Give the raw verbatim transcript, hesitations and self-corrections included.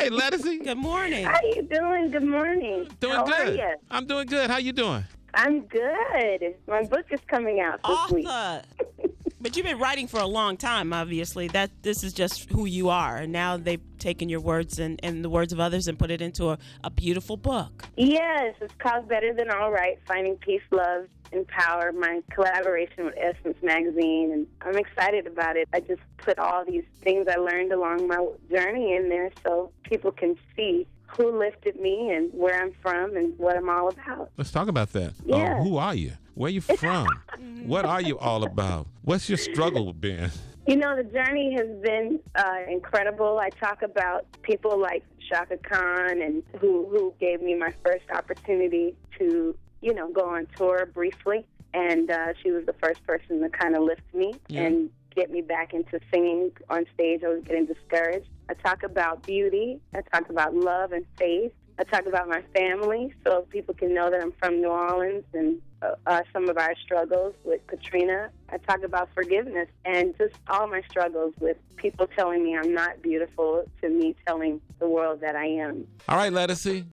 Hey, Lettucey. Good morning. How you doing? Good morning. Doing How good. are you? I'm doing good. How you doing? I'm good. My book is coming out this week. Author. But you've been writing for a long time, obviously. That this is just who you are. And now they've taken your words and, and the words of others and put it into a, a beautiful book. Yes, it's called Better Than All Right, Finding Peace, Love, and Power, my collaboration with Essence Magazine. And I'm excited about it. I just put all these things I learned along my journey in there so people can see who lifted me and where I'm from and what I'm all about. Let's talk about that. Yeah. Uh, who are you? Where you from? What are you all about? What's your struggle been? You know, the journey has been uh, incredible. I talk about people like Shaka Khan, and who, who gave me my first opportunity to, you know, go on tour briefly. And uh, she was the first person to kind of lift me Yeah. and get me back into singing on stage. I was getting discouraged. I talk about beauty. I talk about love and faith. I talk about my family so people can know that I'm from New Orleans and uh, uh, some of our struggles with Katrina. I talk about forgiveness and just all my struggles with people telling me I'm not beautiful to me telling the world that I am. All right, Lettucey.